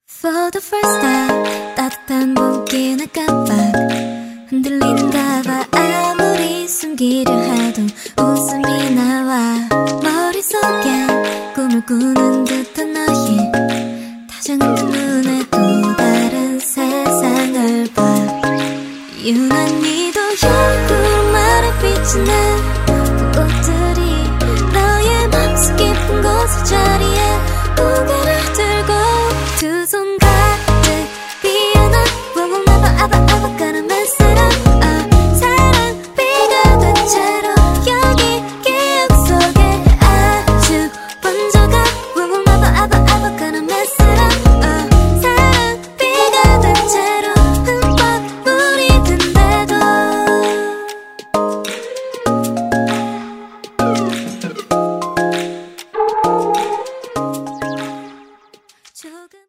For the first time 따뜻한 봄기나 깜빡 흔들리는가 봐. 아무리 숨기려 해도 웃음이 나와. 머릿속엔 꿈을 꾸는 듯한 너의 다정한 눈에 또 다른 세상을 봐. 유난히도 얇고 마른 빛이 나 꽃들이 너의 맘속 깊은 곳의 자리에 고개를 들고 두 손